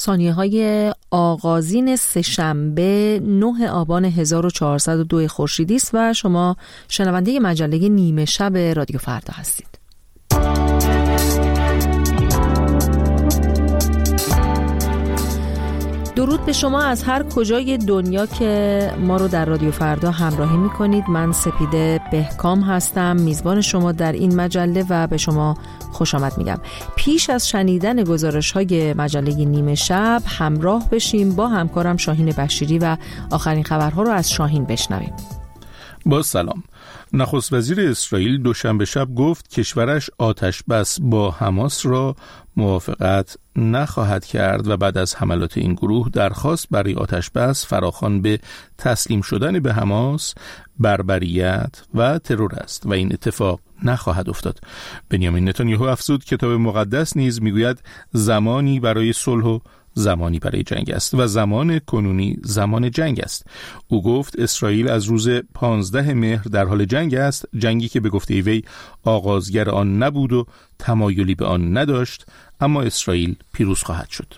ثانیه‌های آغازین سه‌شنبه 9 آبان 1402 خورشیدی است و شما شنونده مجله نیمه شب رادیو فردا هستید. درود به شما از هر کجای دنیا که ما رو در رادیو فردا همراهی می‌کنید. من سپیده بهکام هستم، میزبان شما در این مجله و به شما خوش آمد میگم. پیش از شنیدن گزارش‌های مجله نیمه شب همراه بشیم با همکارم شاهین بشیری و آخرین خبرها رو از شاهین بشنویم. با سلام. نخست وزیر اسرائیل دوشنبه شب گفت کشورش آتش بس با حماس را موافقت نخواهد کرد و بعد از حملات این گروه درخواست برای آتش بس فراخوان به تسلیم شدن به حماس بربریت و ترور است و این اتفاق نخواهد افتاد. بنیامین نتانیاهو افزود کتاب مقدس نیز میگوید زمانی برای صلح و زمانی برای جنگ است و زمان کنونی زمان جنگ است. او گفت اسرائیل از روز 15 مهر در حال جنگ است، جنگی که به گفته وی آغازگر آن نبود و تمایلی به آن نداشت، اما اسرائیل پیروز خواهد شد.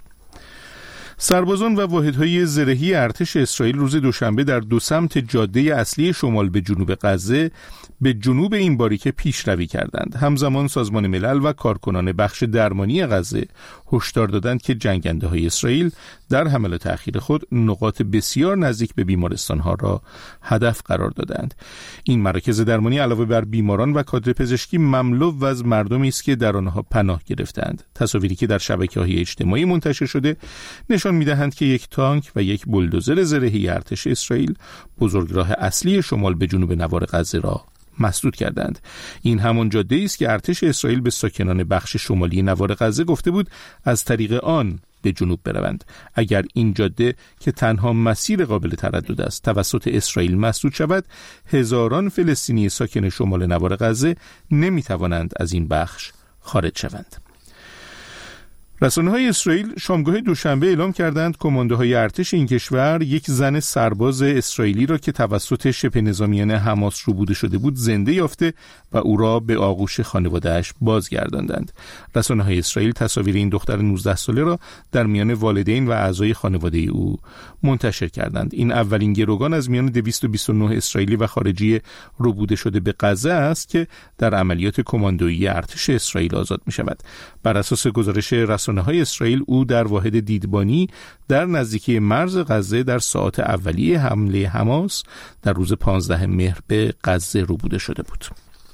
سربازان و واحدهای زرهی ارتش اسرائیل روز دوشنبه در دو سمت جاده اصلی شمال به جنوب غزه به جنوب این باریکه پیشروی کردند. همزمان سازمان ملل و کارکنان بخش درمانی غزه هشدار دادند که جنگنده‌های اسرائیل در حملات اخیر خود نقاط بسیار نزدیک به بیمارستان‌ها را هدف قرار دادند. این مراکز درمانی علاوه بر بیماران و کادر پزشکی مملو و از مردمی است که در آنها پناه گرفتند. تصاویری که در شبکه‌های اجتماعی منتشر شده نشان می‌دهند که یک تانک و یک بولدوزر زرهی ارتش اسرائیل بزرگراه اصلی شمال به جنوب نوار غزه را مسدود کردند. این همان جاده است که ارتش اسرائیل به ساکنان بخش شمالی نوار غزه گفته بود از طریق آن به جنوب بروند. اگر این جاده که تنها مسیر قابل تردد است توسط اسرائیل مسدود شود، هزاران فلسطینی ساکن شمال نوار غزه نمی‌توانند از این بخش خارج شوند. رسانه‌های اسرائیل شامگاه دوشنبه اعلام کردند کماندوهای ارتش این کشور یک زن سرباز اسرائیلی را که توسط شبه نظامیان حماس ربوده شده بود زنده یافته و او را به آغوش خانواده‌اش بازگرداندند. رسانه‌های اسرائیل تصاویر این دختر 19 ساله را در میان والدین و اعضای خانواده او منتشر کردند. این اولین گروگان از میان 229 اسرائیلی و خارجی ربوده شده به غزه است که در عملیات کماندویی ارتش اسرائیل آزاد می‌شود. بر اساس گزارش رسانه‌های اسرائیل او در واحد دیدبانی در نزدیکی مرز غزه در ساعات اولیه حمله حماس در روز 15 مهر به غزه ربوده شده بود.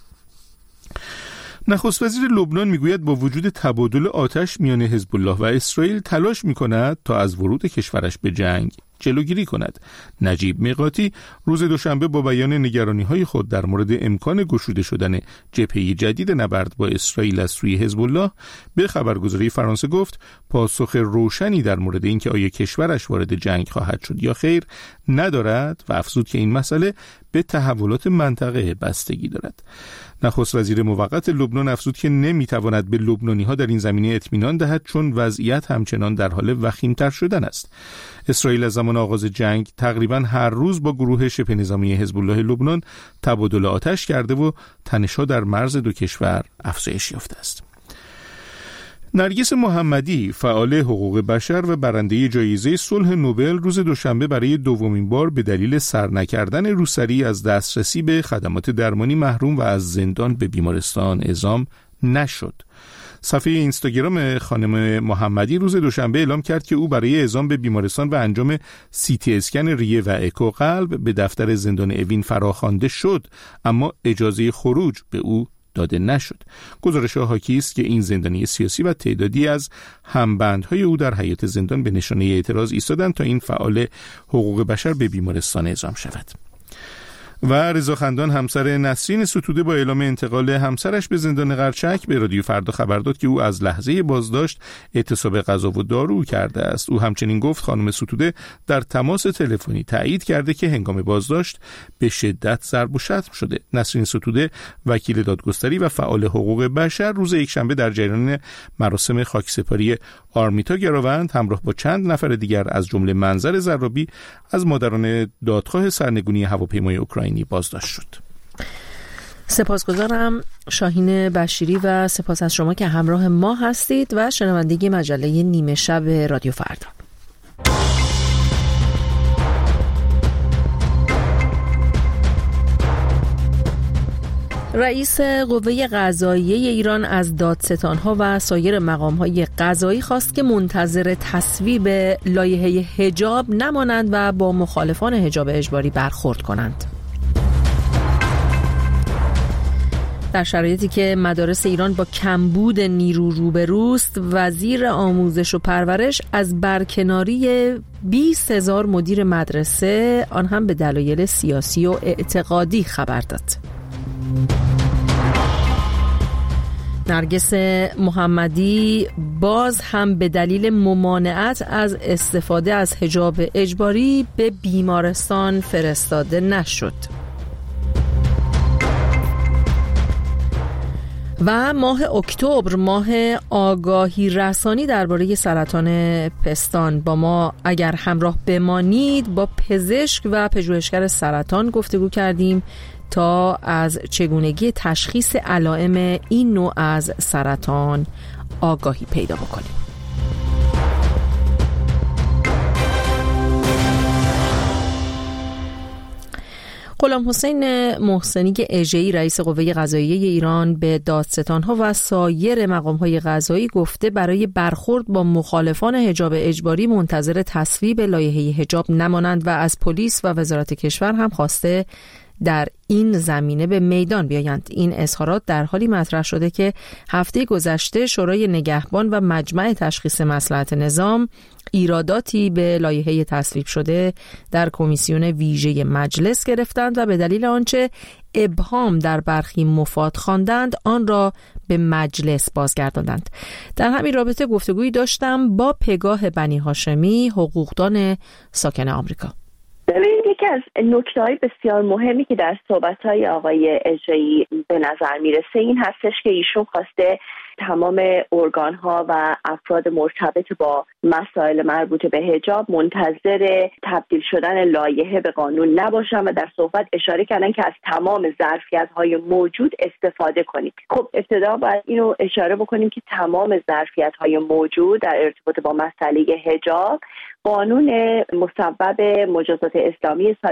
نخست وزیر لبنان میگوید با وجود تبادل آتش میان حزب الله و اسرائیل تلاش میکند تا از ورود کشورش به جنگ جلوگیری کند. نجیب میقاتی روز دوشنبه با بیان نگرانی‌های خود در مورد امکان گشوده شدن جبهه جدید نبرد با اسرائیل از سوی حزب الله به خبرگزاری فرانسه گفت پاسخ روشنی در مورد اینکه آیا کشورش وارد جنگ خواهد شد یا خیر ندارد و افزود که این مسئله به تحولات منطقه بستگی دارد. نخست وزیر موقت لبنان افزود که نمیتواند به لبنانی‌ها در این زمینه اطمینان دهد چون وضعیت همچنان در حال وخیم‌تر شدن است. اسرائیل از زمان آغاز جنگ تقریباً هر روز با گروه شبه نظامی حزب الله لبنان تبادل آتش کرده و تنش‌ها در مرز دو کشور افزایش یافته است. نرگس محمدی فعال حقوق بشر و برنده جایزه صلح نوبل روز دوشنبه برای دومین بار به دلیل سر نکردن روسری از دسترسی به خدمات درمانی محروم و از زندان به بیمارستان اعزام نشد. صفحه اینستاگرام خانم محمدی روز دوشنبه اعلام کرد که او برای اعزام به بیمارستان و انجام CT اسکن ریه و اکو قلب به دفتر زندان اوین فراخوانده شد، اما اجازه خروج به او داده نشد. گزارش‌ها حاکی است که این زندانی سیاسی و تعدادی از همبندهای او در حیاط زندان به نشانه اعتراض ایستادند تا این فعال حقوق بشر به بیمارستان اعزام شود. و رضا خندان همسر نسرین ستوده با اعلام انتقال همسرش به زندان قرچک به رادیو فردا خبر داد که او از لحظه بازداشت اعتصاب غذا و دارو کرده است. او همچنین گفت خانم ستوده در تماس تلفنی تایید کرده که هنگام بازداشت به شدت ضرب و شتم شده. نسرین ستوده وکیل دادگستری و فعال حقوق بشر روز یکشنبه در جریان مراسم خاکسپاری آرمیتا گراوند همراه با چند نفر دیگر از جمله منظر زرابی از مادران دادخواه سرنگونی هواپیمای اوکراینی بازداشت شد. سپاسگزارم شاهین بشیری و سپاس از شما که همراه ما هستید و شنوندگی مجله نیمه شب رادیو فردا. رئیس قوه قضاییه ایران از دادستان‌ها و سایر مقام‌های قضایی خواست که منتظر تصویب لایحه حجاب نمانند و با مخالفان حجاب اجباری برخورد کنند. در شرایطی که مدارس ایران با کمبود نیرو روبروست، وزیر آموزش و پرورش از برکناری 20,000 مدیر مدرسه، آن هم به دلایل سیاسی و اعتقادی خبر داد. نرگس محمدی باز هم به دلیل ممانعت از استفاده از حجاب اجباری به بیمارستان فرستاده نشد. و ماه اکتبر، ماه آگاهی رسانی درباره سرطان پستان. با ما اگر همراه بمانید با پزشک و پژوهشگر سرطان گفتگو کردیم تا از چگونگی تشخیص علائم این نوع از سرطان آگاهی پیدا بکنیم. غلام حسین محسنی اژه‌ای رئیس قوه قضاییه ایران به دادستان‌ها و سایر مقام‌های قضایی گفته برای برخورد با مخالفان حجاب اجباری منتظر تصویب لایحه حجاب نمانند و از پلیس و وزارت کشور هم خواسته در این زمینه به میدان بیایند. این اظهارات در حالی مطرح شده که هفته گذشته شورای نگهبان و مجمع تشخیص مصلحت نظام ایراداتی به لایحه تصویب شده در کمیسیون ویژه مجلس گرفتند و به دلیل آنچه ابهام در برخی مفاد خواندند آن را به مجلس بازگرداندند. در همین رابطه گفتگویی داشتم با پگاه بنی هاشمی، حقوقدان ساکن آمریکا. ببینید، یکی از نکته‌های بسیار مهمی که در صحبت‌های آقای اژه‌ای به نظر میرسه این هستش که ایشون خواسته تمام ارگان‌ها و افراد مرتبط با مسائل مربوط به حجاب منتظر تبدیل شدن لایحه به قانون نباشن و در صحبت اشاره کردن که از تمام ظرفیت‌های موجود استفاده کنید. خب ابتدا باید اینو اشاره بکنیم که تمام ظرفیت‌های موجود در ارتباط با مسئله حجاب قانون مصوب مجازات اسلامی سال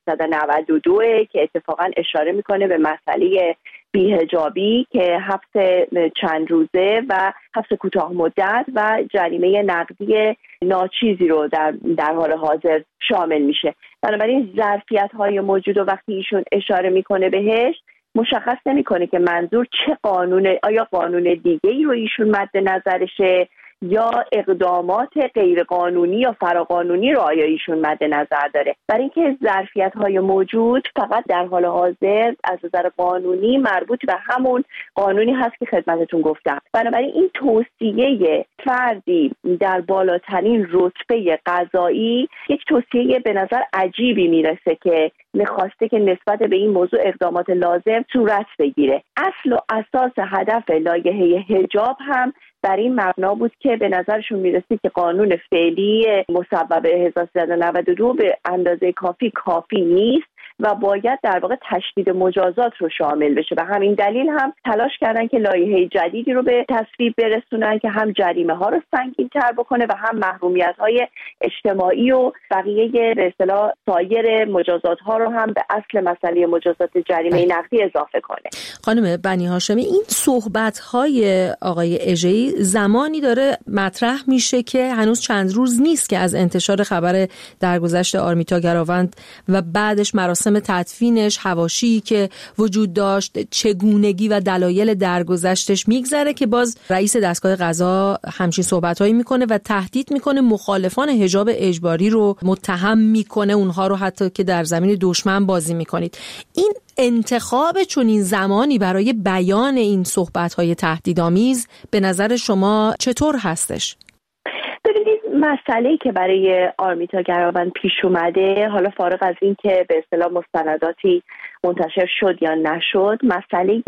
1392 که اتفاقا اشاره میکنه به مسئله بی‌حجابی که حبس چند روزه و حبس کوتاه مدت و جریمه نقدی ناچیزی رو در حال حاضر شامل میشه. بنابراین ظرفیت‌های موجود و وقتی ایشون اشاره میکنه بهش مشخص نمیکنه که منظور چه آیا قانون دیگه‌ای رو ایشون مد نظرشه یا اقدامات غیرقانونی یا فراقانونی رو آیا ایشون مد نظر داره. برای اینکه ظرفیت‌های موجود فقط در حال حاضر از نظر قانونی مربوط به همون قانونی هست که خدمتتون گفتم. بنابراین این توصیه فردی در بالاترین رتبه قضایی یک توصیه به نظر عجیبی میرسه که میخواسته که نسبت به این موضوع اقدامات لازم صورت بگیره. اصل و اساس هدف لایحه حجاب هم در این مبنا بود که به نظرشون میرسید که قانون فعلی مصوب 1392 به اندازه کافی نیست و باید در واقع تشدید مجازات رو شامل بشه. به همین دلیل هم تلاش کردن که لایحه جدیدی رو به تصویب برسونن که هم جریمه ها رو سنگین‌تر بکنه و هم محرومیت‌های اجتماعی و بقیه به اصطلاح سایر مجازات ها رو هم به اصل مسئله مجازات جریمه نقدی اضافه کنه. خانم بنی هاشمی، این صحبت‌های آقای اژه‌ای زمانی داره مطرح میشه که هنوز چند روز نیست که از انتشار خبر درگذشت آرمیتا گراوند و بعدش مراسم تدفینش، حواشی که وجود داشت، چگونگی و دلایل درگذشتش میگذره که باز رئیس دستگاه قضا همچین صحبتایی میکنه و تهدید میکنه مخالفان حجاب اجباری رو متهم میکنه، اونها رو حتی که در زمین دشمن بازی میکنید. این انتخاب چنین زمانی برای بیان این صحبت‌های تهدیدآمیز به نظر شما چطور هستش؟ ببینید، مسئله‌ای که برای آرمیتا گراوند پیش اومده، حالا فارغ از این که به اصطلاح مستنداتی منتشر شد یا نشد، مسئله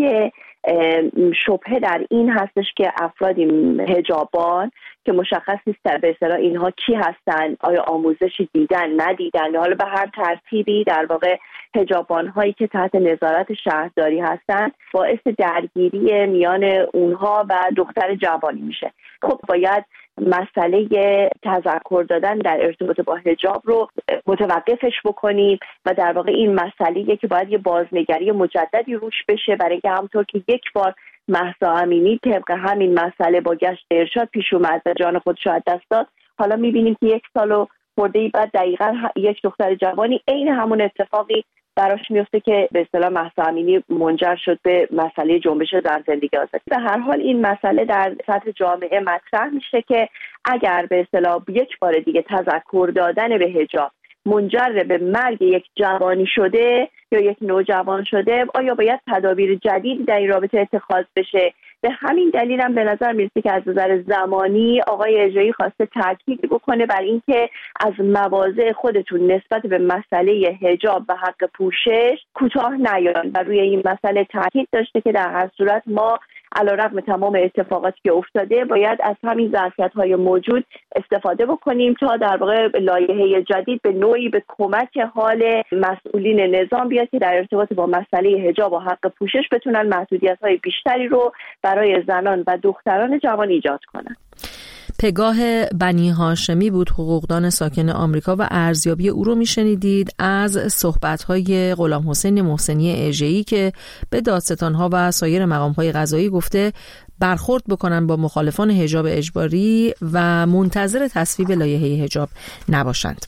شبهه در این هستش که افرادی حجابان که مشخص نیست به اصطلاح اینها کی هستن، آیا آموزشی دیدن ندیدن، حالا به هر ترتیبی در واقع حجابان‌هایی که تحت نظارت شهرداری هستن باعث درگیری میان اونها و دختر جوانی میشه. خب باید مسئله تذکر دادن در ارتباط با حجاب رو متوقفش بکنیم و در واقع این مسئله که باید یه بازنگری مجددی روش بشه، برای اینکه همونطور که یک بار مهسا امینی طبق همین مسئله با گشت ارشاد پیش اومد و جان خودش رو از دست داد، حالا می‌بینیم که 1 سال و خورده‌ای بعد دقیقاً یک دختر جوانی عین همون اتفاقی براش میفته که به اصطلاح مهسا امینی منجر شد به مسئله جنبش زن زندگی آزادی. به هر حال این مسئله در سطح جامعه مطرح میشه که اگر به اصطلاح یک بار دیگه تذکر دادن به حجاب منجر به مرگ یک جوانی شده یا یک نوجوان شده، آیا باید تدابیر جدید در این رابطه اتخاذ بشه؟ به همین دلیل هم به نظر میرسه که از نظر زمانی آقای اجایی خواسته تاکید بکنه بر اینکه از مواضع خودتون نسبت به مسئله حجاب و حق پوشش کوتاه نیاین و روی این مسئله تاکید داشته که در هر صورت ما علیرغم تمام اتفاقاتی که افتاده باید از همین ظرفیت‌های موجود استفاده بکنیم تا در واقع لایحه جدید به نوعی به کمک حال مسئولین نظام بیاد که در ارتباط با مسئله حجاب و حق پوشش بتونن محدودیت‌های بیشتری رو برای زنان و دختران جوان ایجاد کنن. پگاه بنی هاشمی بود، حقوقدان ساکن آمریکا، و ارزیابی او رو میشنیدید از صحبت‌های غلام حسین محسنی اژه‌ای که به دادستان‌ها و سایر مقام‌های قضایی گفته برخورد بکنن با مخالفان حجاب اجباری و منتظر تصویب لایحه حجاب نباشند.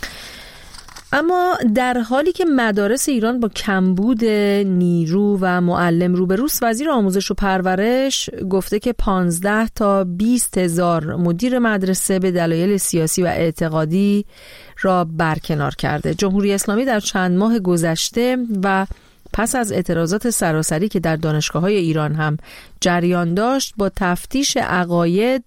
اما در حالی که مدارس ایران با کمبود نیرو و معلم روبروست، وزیر آموزش و پرورش گفته که 15 تا 20 هزار مدیر مدرسه به دلایل سیاسی و اعتقادی را برکنار کرده. جمهوری اسلامی در چند ماه گذشته و پس از اعتراضات سراسری که در دانشگاه‌های ایران هم جریان داشت، با تفتیش عقاید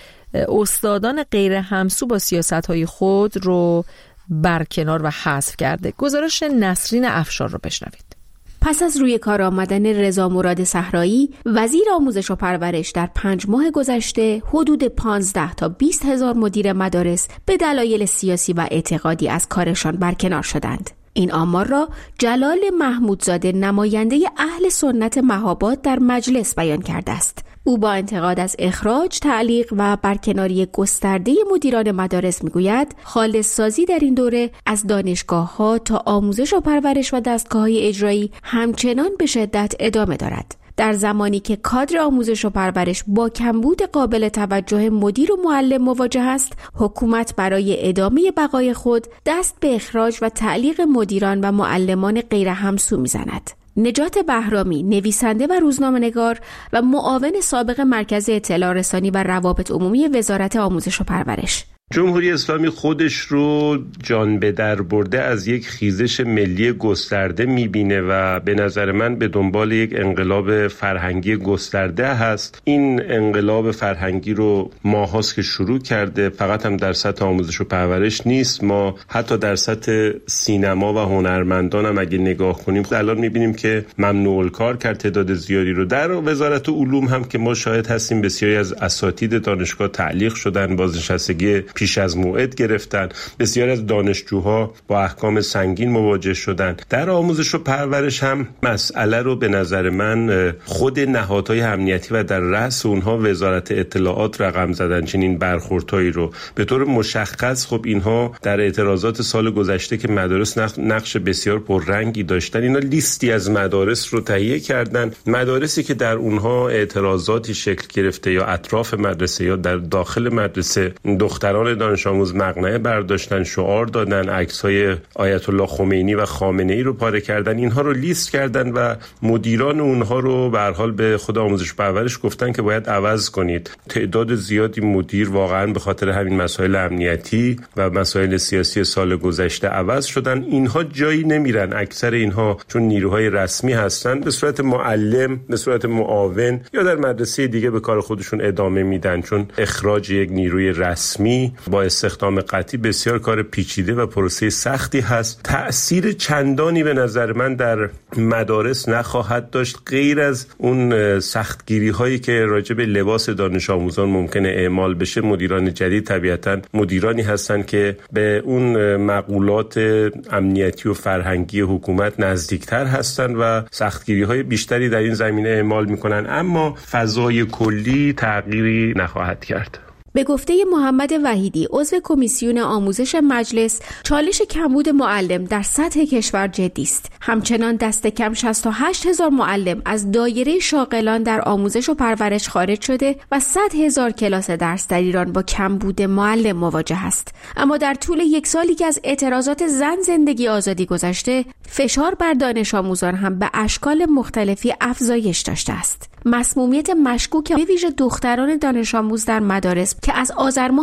استادان غیر همسو با سیاست‌های خود رو برکنار و حذف کرده. گزارش نسرین افشار رو بشنوید. پس از روی کار آمدن رضا مراد صحرایی، وزیر آموزش و پرورش در 5 ماه گذشته حدود 15 تا 20 هزار مدیر مدارس به دلایل سیاسی و اعتقادی از کارشان برکنار شدند. این آمار را جلال محمودزاده، نماینده اهل سنت مهاباد، در مجلس بیان کرده است. او با انتقاد از اخراج، تعلیق و برکناری گسترده مدیران مدارس میگوید خالص سازی در این دوره از دانشگاه‌ها تا آموزش و پرورش و دستگاه‌های اجرایی همچنان به شدت ادامه دارد. در زمانی که کادر آموزش و پرورش با کمبود قابل توجه مدیر و معلم مواجه است، حکومت برای ادامه بقای خود دست به اخراج و تعلیق مدیران و معلمان غیر همسو می‌زند. نجات بهرامی، نویسنده و روزنامه‌نگار و معاون سابق مرکز اطلاع رسانی و روابط عمومی وزارت آموزش و پرورش: جمهوری اسلامی خودش رو جان به در برده از یک خیزش ملی گسترده میبینه و به نظر من به دنبال یک انقلاب فرهنگی گسترده هست. این انقلاب فرهنگی رو ماهاست که شروع کرده، فقط هم در سطح آموزش و پرورش نیست، ما حتی در سطح سینما و هنرمندان هم اگه نگاه کنیم الان میبینیم که ممنوع الکار کرد تعداد زیادی رو. در وزارت علوم هم که ما شاهد هستیم بسیاری از اساتید دانشگاه تعلیق شدن، بازنشستگی پیش از موعد گرفتن، بسیاری از دانشجوها با احکام سنگین مواجه شدن. در آموزش و پرورش هم مسئله رو به نظر من خود نهادهای امنیتی و در رأس اونها وزارت اطلاعات رقم زدن چنین برخوردهایی رو. به طور مشخص خب اینها در اعتراضات سال گذشته که مدارس نقش بسیار پررنگی داشتن، اینا لیستی از مدارس رو تهیه کردن، مدارسی که در اونها اعتراضاتی شکل گرفته یا اطراف مدرسه یا در داخل مدرسه دختران دانش آموز مقنعه برداشتن، شعار دادن، عکس‌های آیت الله خمینی و خامنه‌ای رو پاره کردن، اینها رو لیست کردن و مدیران اونها رو به هر حال به خود آموزش و پرورش گفتن که باید عوض کنید. تعداد زیادی مدیر واقعا به خاطر همین مسائل امنیتی و مسائل سیاسی سال گذشته عوض شدن. اینها جایی نمیرن، اکثر اینها چون نیروهای رسمی هستن به صورت معلم، به صورت معاون یا در مدرسه دیگه به کار خودشون ادامه میدن، چون اخراج یک نیروی رسمی زندانی با استخدام قطعی بسیار کار پیچیده و پروسه سختی هست. تأثیر چندانی به نظر من در مدارس نخواهد داشت غیر از اون سختگیری هایی که راجع به لباس دانش آموزان ممکنه اعمال بشه. مدیران جدید طبیعتاً مدیرانی هستند که به اون مقولات امنیتی و فرهنگی حکومت نزدیکتر هستند و سختگیری های بیشتری در این زمینه اعمال میکنن، اما فضای کلی تغییری نخواهد کرد. به گفته محمد وحیدی عضو کمیسیون آموزش مجلس، چالش کمبود معلم در سطح کشور جدی است. همچنان دست کم 68,000 معلم از دایره شاغلان در آموزش و پرورش خارج شده و 100,000 کلاس درس در ایران با کمبود معلم مواجه است. اما در طول یک سالی که از اعتراضات زن زندگی آزادی گذشته، فشار بر دانش آموزان هم به اشکال مختلفی افزایش داشته است. مسمومیت مشکوک به ویژه دختران دانش آموز در مدارس که از آذر ماه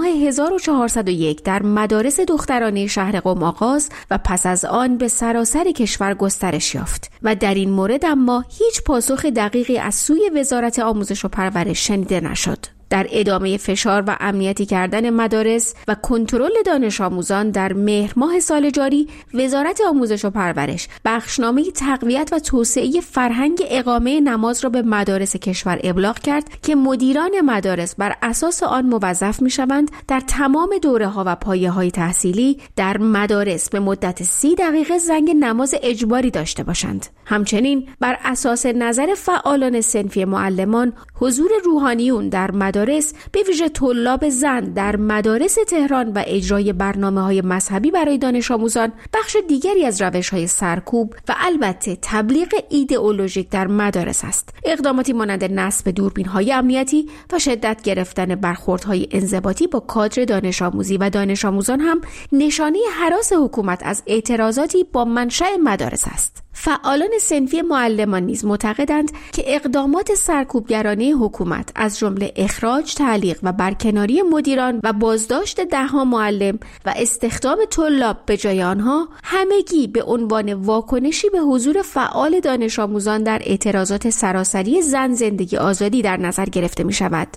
1401 در مدارس دخترانه شهر قم آغاز و پس از آن به سراسر کشور گسترش یافت و در این مورد اما هیچ پاسخ دقیقی از سوی وزارت آموزش و پرورش شنیده نشد. در ادامه فشار و امنیتی کردن مدارس و کنترل دانش آموزان در مهر ماه سال جاری، وزارت آموزش و پرورش بخشنامه تقویت و توسعه فرهنگ اقامه نماز را به مدارس کشور ابلاغ کرد که مدیران مدارس بر اساس آن موظف می‌شوند در تمام دوره‌ها و پایه‌های تحصیلی در مدارس به مدت 30 دقیقه زنگ نماز اجباری داشته باشند. همچنین بر اساس نظر فعالان صنفی معلمان، حضور روحانیون در مدارس به ویژه طلاب زن در مدارس تهران و اجرای برنامه‌های مذهبی برای دانش آموزان بخش دیگری از روش‌های سرکوب و البته تبلیغ ایدئولوژیک در مدارس است. اقداماتی مانند نصب دوربین‌های امنیتی و شدت گرفتن برخوردهای انضباطی با کادر دانش آموزی و دانش آموزان هم نشانه هراس حکومت از اعتراضاتی با منشأ مدارس است. فعالان صنفی معلمان نیز معتقدند که اقدامات سرکوبگرانه حکومت از جمله اخراج، تعلیق و برکناری مدیران و بازداشت ده‌ها معلم و استخدام طلاب به جای آنها همگی به عنوان واکنشی به حضور فعال دانش آموزان در اعتراضات سراسری زن زندگی آزادی در نظر گرفته می شود.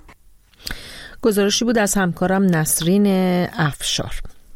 گزارشی بود از همکارم نسرین افشار.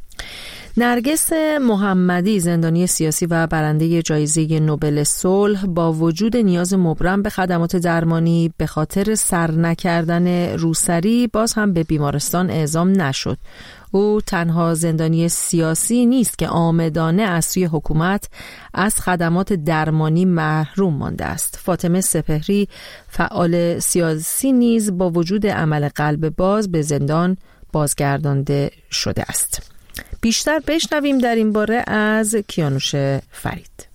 نرگس محمدی، زندانی سیاسی و برنده جایزه نوبل صلح، با وجود نیاز مبرم به خدمات درمانی به خاطر سر نکردن روسری باز هم به بیمارستان اعزام نشد. او تنها زندانی سیاسی نیست که عامدانه از سوی حکومت از خدمات درمانی محروم مانده است. فاطمه سپهری، فعال سیاسی، نیز با وجود عمل قلب باز به زندان بازگردانده شده است. بیشتر بشنویم در این باره از کیانوش فرید.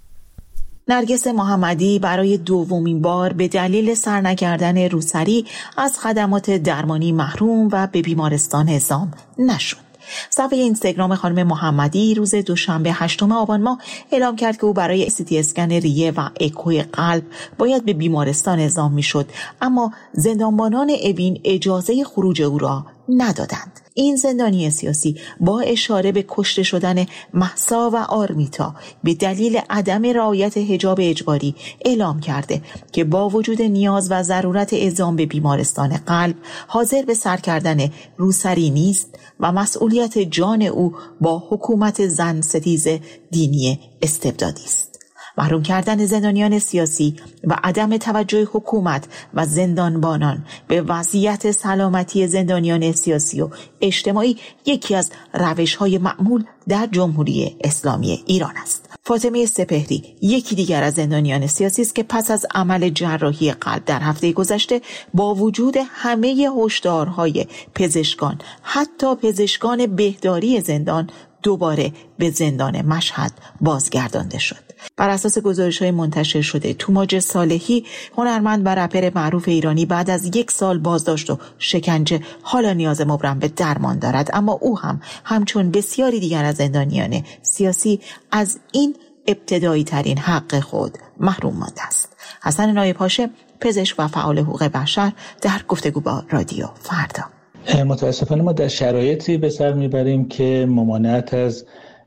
نرگس محمدی برای دومین بار به دلیل سر نکردن روسری از خدمات درمانی محروم و به بیمارستان اعزام نشد. صفحه اینستاگرام خانم محمدی روز دوشنبه 8 آبان ماه اعلام کرد که او برای CT اسکن ریه و اکوی قلب باید به بیمارستان اعزام میشد، اما زندانبانان اوین اجازه خروج او را ندادند. این زندانی سیاسی با اشاره به کشته شدن مهسا و آرمیتا به دلیل عدم رعایت حجاب اجباری اعلام کرده که با وجود نیاز و ضرورت اعزام به بیمارستان قلب حاضر به سر کردن روسری نیست و مسئولیت جان او با حکومت زن ستیز دینی استبدادی است. محروم کردن زندانیان سیاسی و عدم توجه حکومت و زندانبانان به وضعیت سلامتی زندانیان سیاسی و اجتماعی یکی از روش‌های معمول در جمهوری اسلامی ایران است. فاطمه سپهری یکی دیگر از زندانیان سیاسی است که پس از عمل جراحی قلب در هفته گذشته با وجود همه هشدارهای پزشکان، حتی پزشکان بهداری زندان، دوباره به زندان مشهد بازگردانده شد. بر اساس گزارش‌های منتشر شده، توماج صالحی، هنرمند و رپر معروف ایرانی، بعد از 1 سال بازداشت و شکنجه حالا نیاز مبرم به درمان دارد، اما او هم همچون بسیاری دیگر از زندانیان سیاسی از این ابتدایی ترین حق خود محروم مانده است. حسن نایب هاشم، پزشک و فعال حقوق بشر، در گفتگو با رادیو فردا. متاسفانه ما در شرایطی به سر میبریم که ممانعت از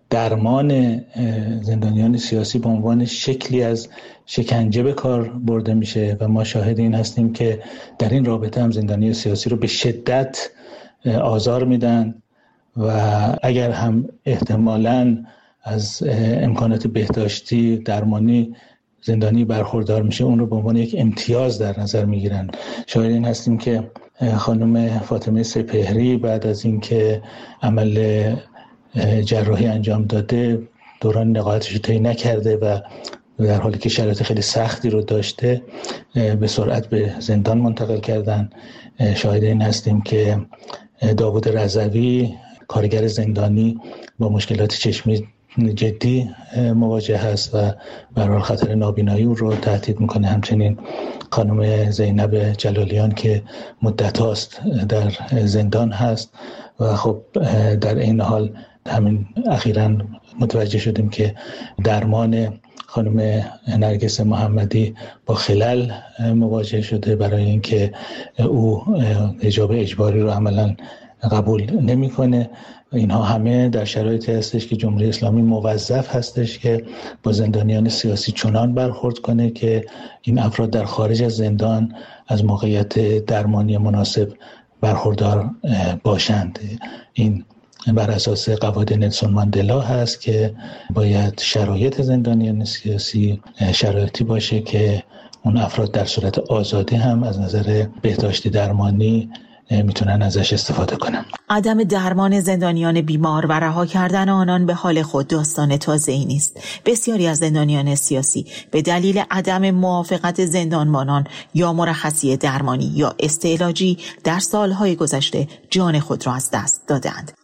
درمان زندانیان سیاسی به عنوان شکلی از شکنجه به کار برده میشه و ما شاهد این هستیم که در این رابطه هم زندانی سیاسی رو به شدت آزار میدن و اگر هم احتمالاً از امکانات بهداشتی درمانی زندانی برخوردار میشه، اون رو به عنوان یک امتیاز در نظر میگیرن. شاید این هستیم که خانم فاطمه سپهری بعد از اینکه عمل جراحی انجام داده دوران نقاهتش رو طی نکرده و در حالی که شرایط خیلی سختی رو داشته به سرعت به زندان منتقل کردن. شاهد این هستیم که داوود رضوی کارگر زندانی با مشکلات چشمی جدی مواجه هست و به هر حال خطر نابینایی او رو تهدید میکنه. همچنین خانم زینب جلالیان که مدت هاست در زندان هست و خب در این حال همین اخیراً متوجه شدیم که درمان خانم نرگس محمدی با خلل مواجه شده برای اینکه او حجاب اجباری رو عملاً قبول نمیکنه. اینها همه در شرایطی هستش که جمهوری اسلامی موظف هستش که با زندانیان سیاسی چنان برخورد کنه که این افراد در خارج از زندان از موقعیت درمانی مناسب برخوردار باشند. این بر اساس قواعد نلسون ماندلا هست که باید شرایط زندانیان سیاسی شرایطی باشه که اون افراد در صورت آزادی هم از نظر بهداشتی درمانی میتونن ازش استفاده کنن. عدم درمان زندانیان بیمار و رها کردن آنان به حال خود داستان تازه‌ای نیست. بسیاری از زندانیان سیاسی به دلیل عدم موافقت زندانبانان یا مرخصی درمانی یا استعلاجی در سالهای گذشته جان خود را از دست دادند.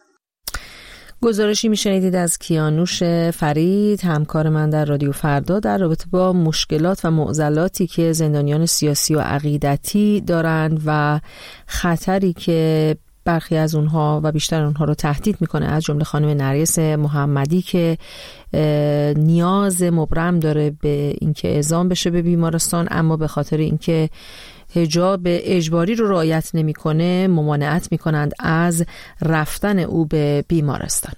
گزارشی میشنیدید از کیانوش فرید، همکار من در رادیو فردا، در رابطه با مشکلات و معضلاتی که زندانیان سیاسی و عقیدتی دارند و خطری که برخی از اونها و بیشتر اونها رو تهدید میکنه، از جمله خانم نرگس محمدی که نیاز مبرم داره به اینکه اعزام بشه به بیمارستان، اما به خاطر اینکه حجاب اجباری رو رعایت نمی‌کنه ممانعت می‌کنند از رفتن او به بیمارستان.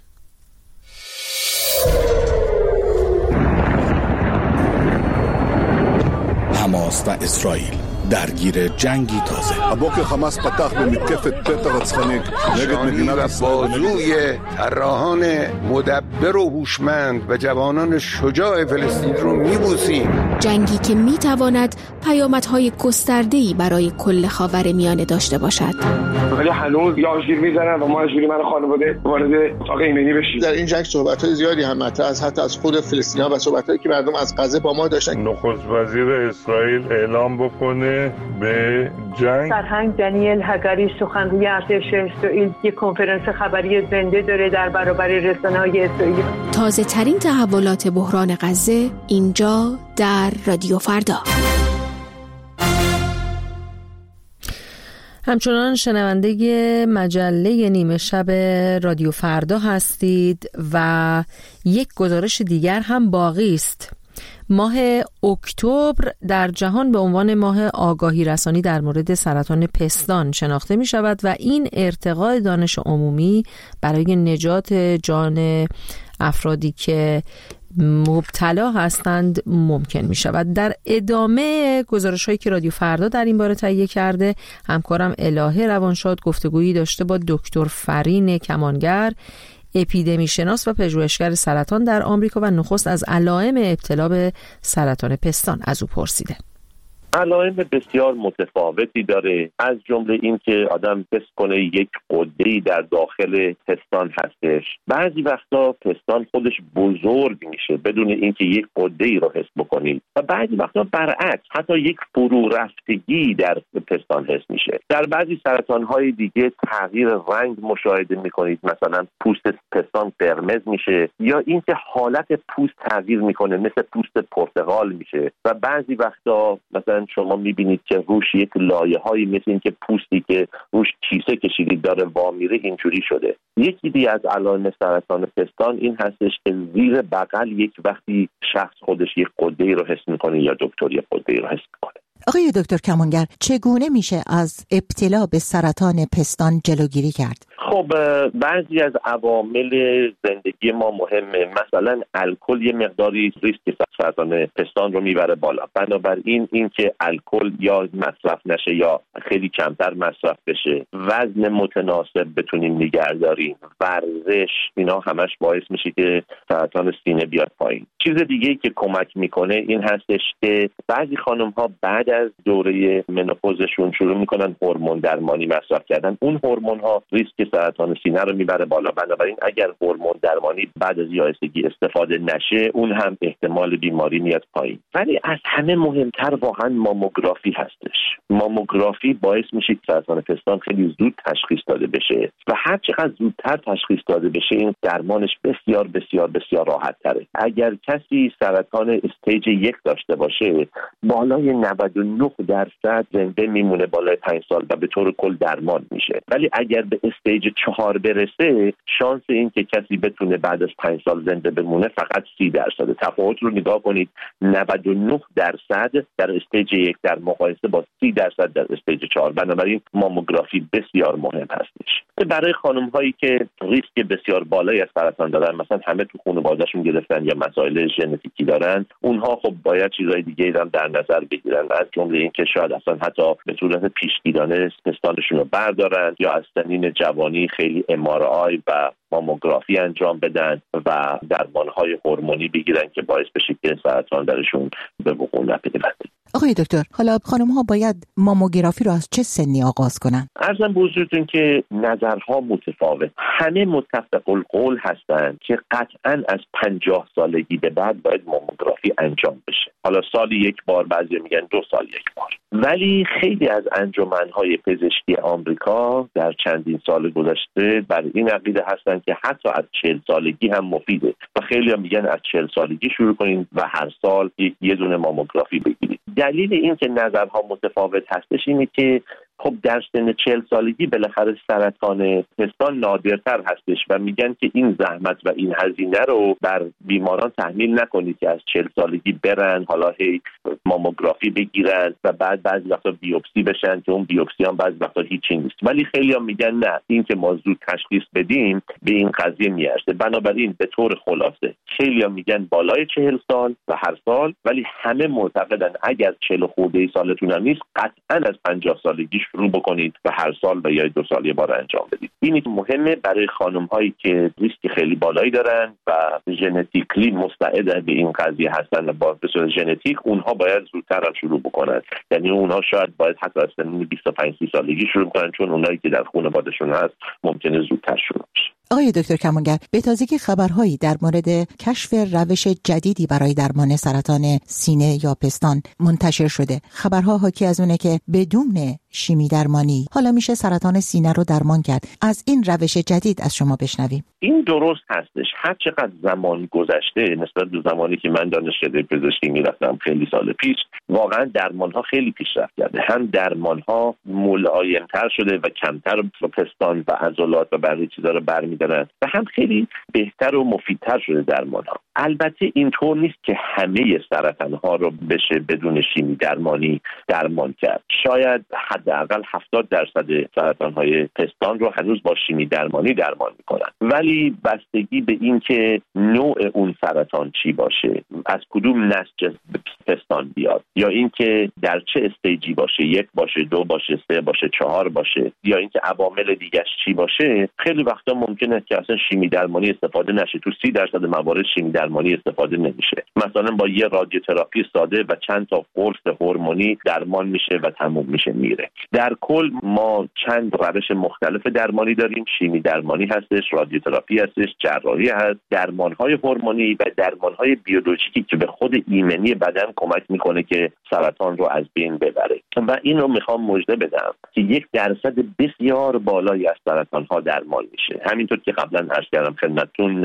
حماس و اسرائیل درگیر جنگی تازه. הבוקר חמאס פתח במתקפת פתע רצחנית נגד מדינת ישראל. بازوی طراحان مدبر و هوشمند و جوانان شجاع فلسطین رو میبوسیم. جنگی که میتواند پیامدهای گسترده‌ای برای کل خاورمیانه داشته باشد. ولی هنوز یا آژیر میزنن و ما مجبوریم من خانواده وارد اتاق ایمنی بشیم. در این جنگ صحبت‌های زیادی هم مطرح است، حتی از خود فلسطینی‌ها و صحبت‌هایی که مردم از غزه با ما داشتن. نخست وزیر اسرائیل اعلام بکنه به جنگ. سرهنگ دانیل هگاری سخنگوی ارتش اسرائیل یک کنفرانس خبری زنده داره در برابر رسانه‌های اسرائیل. تازه ترین تحولات بحران غزه اینجا در رادیو فردا. همچنان شنونده مجله نیمه شب رادیو فردا هستید و یک گزارش دیگر هم باقی است. ماه اکتبر در جهان به عنوان ماه آگاهی رسانی در مورد سرطان پستان شناخته می شود و این ارتقاء دانش عمومی برای نجات جان افرادی که مبتلا هستند ممکن می شود. در ادامه گزارش هایی که رادیو فردا در این باره تهیه کرده، همکارم الهه روانشاد گفتگویی داشته با دکتر فرین کمانگر، اپیدمی شناس و پژوهشگر سرطان در آمریکا و نخست از علائم ابتلا به سرطان پستان از او پرسیده. علائم بسیار متفاوتی داره، از جمله این که آدم حس کنه یک غده‌ای در داخل پستان هستش. بعضی وقتا پستان خودش بزرگ میشه بدون اینکه یک غده‌ای رو حس بکنید و بعضی وقتا برعکس، حتی یک فرو رفتگی در پستان حس میشه. در بعضی سرطان‌های دیگه تغییر رنگ مشاهده میکنید، مثلا پوست پستان قرمز میشه یا اینکه حالت پوست تغییر میکنه، مثل پوست پرتقال میشه و بعضی وقتا مثلا شما میبینید که روش یک لایه‌هایی مثل این که پوستی که روش کیسه کشیدید داره وامیره، اینجوری شده. یکی دیگه از علائم سرطان پستان این هستش که زیر بغل یک وقتی شخص خودش یک غده‌ای رو حس میکنه یا دکتر یک غده‌ای رو حس میکنه. آقای دکتر کمانگر، چگونه میشه از ابتلا به سرطان پستان جلوگیری کرد؟ خب بعضی از عوامل زندگی ما مهمه. مثلا الکل یه مقداری ریسک سرطان پستان رو میبره بالا. بنابراین اینکه الکل یا مصرف نشه یا خیلی کمتر مصرف بشه، وزن متناسب بتونیم نگه داریم، ورزش، اینا همش باعث میشه که سرطان سینه بیاد پایین. چیز دیگه‌ای که کمک میکنه این هستش که بعضی خانم‌ها بعد از دوره منوپوزشون شروع میکنن هورمون درمانی مصرف کردن. اون هورمون‌ها ریسک سرطان سینه رو میبره بالا. بنابراین اگر هورمون درمانی بعد از یائسگی استفاده نشه، اون هم احتمال بیماری میاد پایین. ولی از همه مهمتر واقعا ماموگرافی هستش. ماموگرافی باعث میشه که سرطان پستان خیلی زود تشخیص داده بشه و هر چقدر زودتر تشخیص داده بشه، این درمانش بسیار بسیار بسیار راحت تره. اگر کسی سرطان استیج 1 داشته باشه، بالای 99% زنده میمونه بالای 5 سال و به طور کل درمان میشه. ولی اگر به استیج 4 برسه، شانس این که کسی بتونه بعد از 5 سال زنده بمونه فقط 30%. تفاوت رو نگاه کنید، 99% در استیج 1 در مقایسه با 30% در استیج 4. بنابراین ماموگرافی بسیار مهم هستش. برای خانم هایی که ریسک بسیار بالایی از سرطان دارن، مثلا همه تو خانواده‌شون گرفتن یا مسائل ژنتیکی دارن، اونها خب باید چیزای دیگه هم در نظر بگیرن، از جمله این که شاید اصلا حتی به صورت پیشگیرانه پستانشون رو بردارن یا از سنین جوانی خیلی MRI و ماموگرافی انجام بدن و درمان‌های هورمونی بگیرن که باعث بشه که سرطان درشون به وقوع نپیوندد. آقای دکتر، حالا خانم‌ها باید ماموگرافی رو از چه سنی آغاز کنن؟ عرضم به حضورتون که نظرها متفاوت. همه متفق القول هستند که قطعاً از 50 سالگی به بعد باید ماموگرافی انجام بشه. حالا سالی 1 بار، بعضی میگن 2 سال 1 بار. ولی خیلی از انجمن‌های پزشکی آمریکا در چندین سال گذشته بر این عقیده هستند که حتی از 40 سالگی هم مفیده و خیلی هم میگن از 40 سالگی شروع کنین و هر سال یه دونه ماموگرافی بگیرید. دلیل این که نظرها متفاوت هستش اینه که خب در سن 40 سالگی بالاخره سرطان پستان نادرتر هستش و میگن که این زحمت و این هزینه رو بر بیماران تحمیل نکنید که از 40 سالگی برن حالا هی ماموگرافی بگیرن و بعد بعضی وقتا بیوپسی بشن که اون بیوپسی هم بعضی وقتا هیچی نیست. ولی خیلی هم میگن نه، این که ما زود تشخیص بدیم به این قضیه میارزه. بنابراین به طور خلاصه خیلی هم میگن بالای 40 سال و هر سال، ولی همه معتقدن اگر 40 خورده سالتون هم نیست، قطعا از 50 سالگی شروع بکنید و هر سال و یا 2 سال یه بار انجام بدید. این مهمه برای خانم هایی که ریسک خیلی بالایی دارن و ژنتیکلی مستعد به این قضیه هستن و با به صورت ژنتیک، اونها باید زودتر هم شروع بکنن. یعنی اونها شاید باید حتی از سن 25-30 سالگی شروع کنن، چون اونایی که در خانواده‌شون هست ممکنه زودتر شروع بشه. آقای دکتر کمانگر، به تازگی خبرهایی در مورد کشف روش جدیدی برای درمان سرطان سینه یا پستان منتشر شده. خبرها حاکی از اونه که بدون شیمی درمانی حالا میشه سرطان سینه رو درمان کرد. از این روش جدید از شما بشنویم. این درست هستش. هر چقدر زمان گذشته نسبت به زمانی که من دانشکده پزشکی میرفتم خیلی سال پیش، واقعا درمان‌ها خیلی پیشرفت کرده. هم درمان‌ها ملایم‌تر شده و کمتر پستان و عضلات و بقیه چیزا رو برمی‌دارن و هم خیلی بهتر و مفیدتر شده درمان‌ها. البته اینطور نیست که همه سرطان‌ها رو بشه بدون شیمی درمانی درمان کرد. شاید حداقل 70% سرطان‌های پستان رو هنوز با شیمی درمانی درمان می‌کنن. ولی بستگی به این که نوع اون سرطان چی باشه، از کدوم نسج پستان بیاد، یا اینکه در چه استیجی باشه، 1 باشه، 2 باشه، 3 باشه، 4 باشه، یا اینکه عوامل دیگه‌اش چی باشه، خیلی وقتا ممکنه که اصلا شیمی درمانی استفاده نشه. تو 30% موارد شیمی درمانی استفاده نمیشه. مثلا با یه رادیوتراپی ساده و چند تا قرص هورمونی درمان میشه و تموم میشه میره. در کل ما چند روش مختلف درمانی داریم. شیمی درمانی هستش، رادیوتراپی هستش، جراحی هست، درمان‌های هورمونی و درمان‌های بیولوژیکی که به خود ایمنی بدن کمک میکنه که سرطان رو از بین ببره. و این رو میخوام مژده بدم که 1% بسیار بالایی از سرطان‌ها درمان میشه. همینطور که قبلا عرض کردم خدمتتون،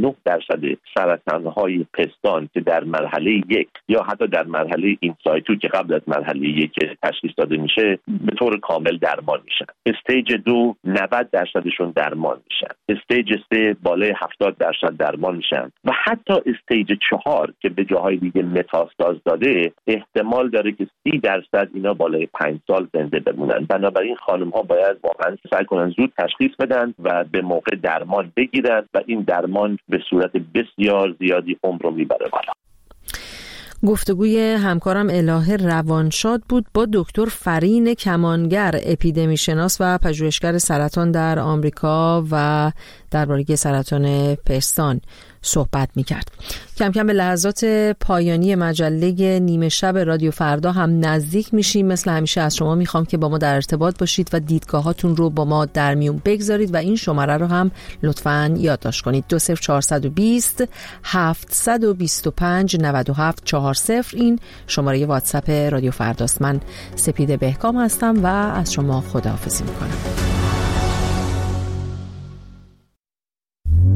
99% سرطان‌های پستان که در مرحله 1 یا حتی در مرحله این سایتو که قبل از مرحله 1 تشخیص داده میشه، به طور کامل درمان میشن. استیج 2 90% درمان میشن. استیج 3 بالای 70% درمان میشن و حتی استیج 4 که به جاهای دیگه متاستاز داده احتمال داره که 30% اینا بالای 5 سال زنده بمونن. بنابراین خانم ها باید واقعا سعی کنن زود تشخیص بدن و به موقع درمان بگیرن و این درمان به صورت بسیار زیادی عمر رو میبره بالا. گفتگوی همکارم الهه روانشاد بود با دکتر فرین کمانگر، اپیدمی شناس و پژوهشگر سرطان در آمریکا و درباره سرطان پستان صحبت می‌کرد. کم کم به لحظات پایانی مجله نیمه شب رادیو فردا هم نزدیک میشیم. مثل همیشه از شما میخوام که با ما در ارتباط باشید و دیدگاهاتون رو با ما در میون بگذارید و این شماره رو هم لطفاً یادداشت کنید. 20420 725 9740 این شماره واتساپ رادیو فرداست. من سپیده بهکام هستم و از شما خداحافظی میکنم.